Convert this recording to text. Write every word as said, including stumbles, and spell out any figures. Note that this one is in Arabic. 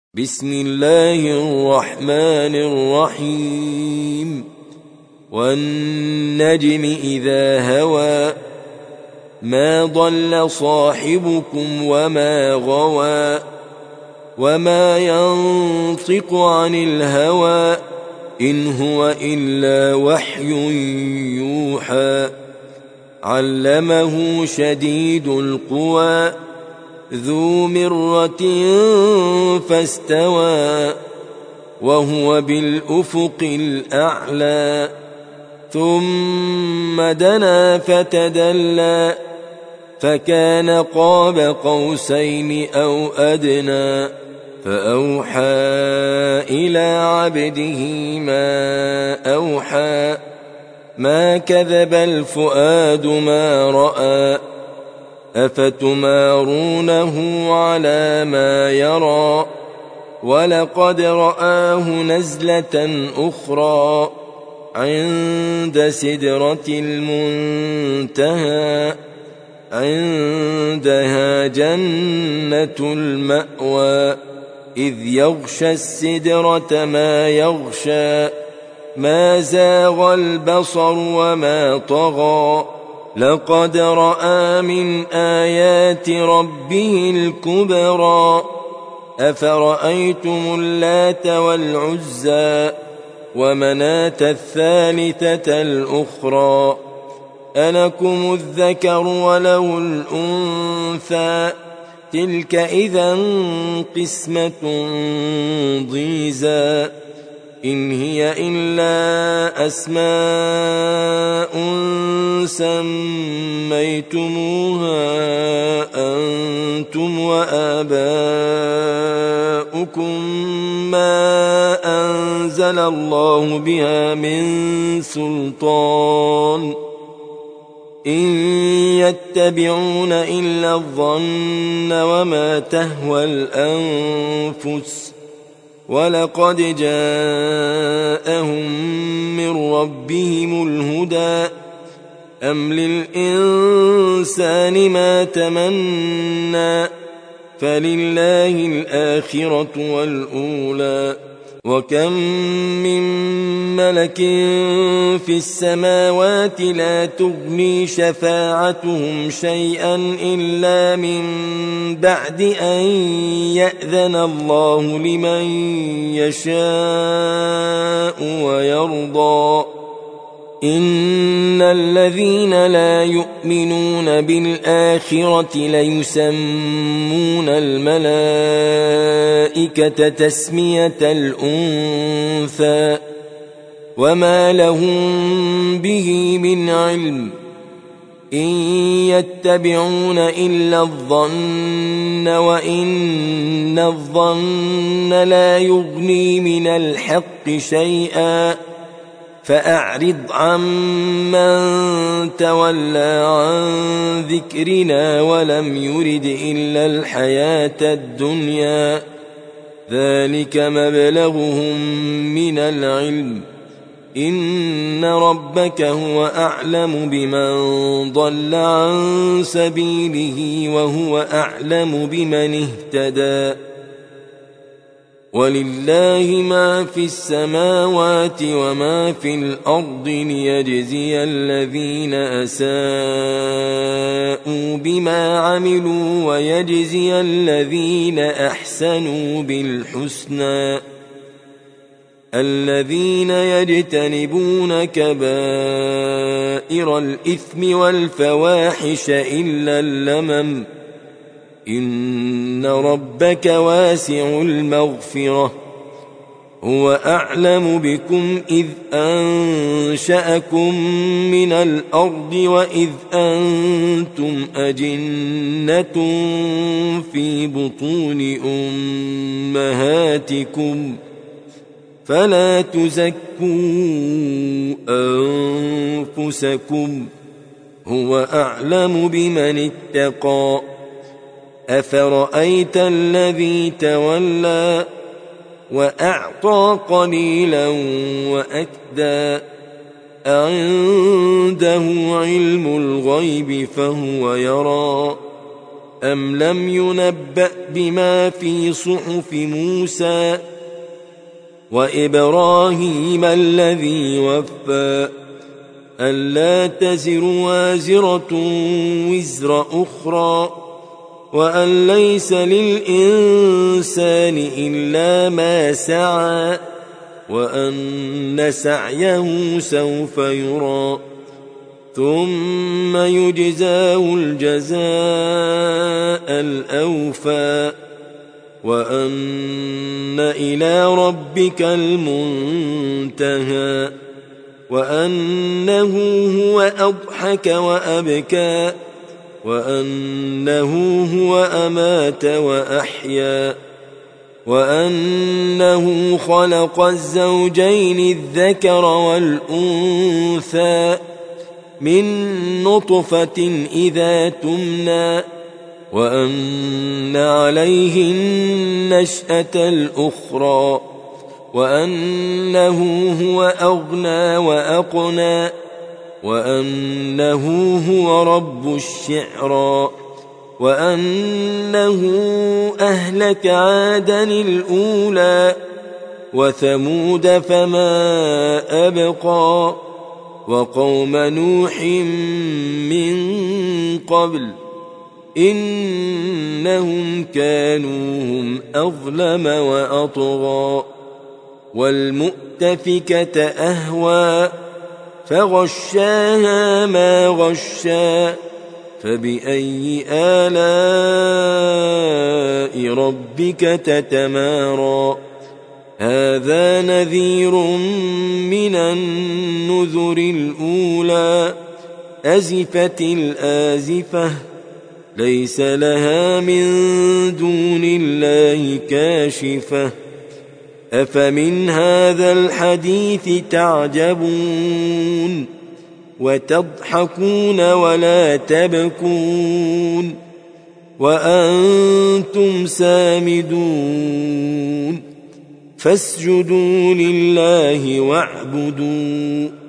بسم الله الرحمن الرحيم والنجم إذا هوى ما ضل صاحبكم وما غوى وما ينطق عن الهوى إن هو إلا وحي يوحى علمه شديد القوى ذو مرة فاستوى وهو بالأفق الأعلى ثم دنا فتدلى فكان قاب قوسين أو أدنى فأوحى إلى عبده ما أوحى ما كذب الفؤاد ما رأى أفتمارونه على ما يرى ولقد رآه نزلة أخرى عند سدرة المنتهى عندها جنة المأوى إذ يغشى السدرة ما يغشى ما زاغ البصر وما طغى لقد رأى من آيات ربه الكبرى أفرأيتم اللات والعزى ومناة الثالثة الأخرى ألكم الذكر وله الأنثى تلك إذا قسمة ضيزى إن هي إلا أسماء سميتموها أنتم وآباؤكم ما أنزل الله بها من سلطان إن يتبعون إلا الظن وما تهوى الأنفس ولقد جاءهم من ربهم الهدى أم للإنسان ما تمنى فلله الآخرة والأولى وكم من ملك في السماوات لا تغني شفاعتهم شيئا إلا من بعد أن يأذن الله لمن يشاء ويرضى إن الذين لا يؤمنون بالآخرة ليسمون الملائكة تسمية الأنثى وما لهم به من علم إن يتبعون إلا الظن وإن الظن لا يغني من الحق شيئا فأعرض عمن تولى عن ذكرنا ولم يرد إلا الحياة الدنيا ذلك مبلغهم من العلم إن ربك هو أعلم بمن ضل عن سبيله وهو أعلم بمن اهتدى ولله ما في السماوات وما في الأرض ليجزي الذين أساءوا بما عملوا ويجزي الذين أحسنوا بالحسنى الذين يجتنبون كبائر الإثم والفواحش إلا اللمم إن ربك واسع المغفرة هو أعلم بكم إذ أنشأكم من الأرض وإذ أنتم أجنة في بطون أمهاتكم فلا تزكوا أنفسكم هو أعلم بمن اتقى أفرأيت الذي تولى وأعطى قليلا وأكدى أعنده علم الغيب فهو يرى أم لم ينبأ بما في صحف موسى وإبراهيم الذي وفى ألا تزر وازرة وزر أخرى وأن ليس للإنسان إلا ما سعى وأن سعيه سوف يرى ثم يجزاه الجزاء الأوفى وأن إلى ربك المنتهى وأنه هو أضحك وأبكى وأنه هو أمات وأحيا وأنه خلق الزوجين الذكر والأنثى من نطفة إذا تمنى وأن عليه النشأة الأخرى وأنه هو أغنى وأقنى وأنه هو رب الشعرى وأنه أهلك عادا الأولى وثمود فما أبقى وقوم نوح من قبل إنهم كانوا هم أظلم وأطغى والمؤتفكة أهوى فغشاها ما غشا فبأي آلاء ربك تتمارى هذا نذير من النذر الأولى أزفت الآزفة ليس لها من دون الله كاشفة أفمن هذا الحديث تعجبون وتضحكون ولا تبكون وأنتم سامدون فاسجدوا لله واعبدوا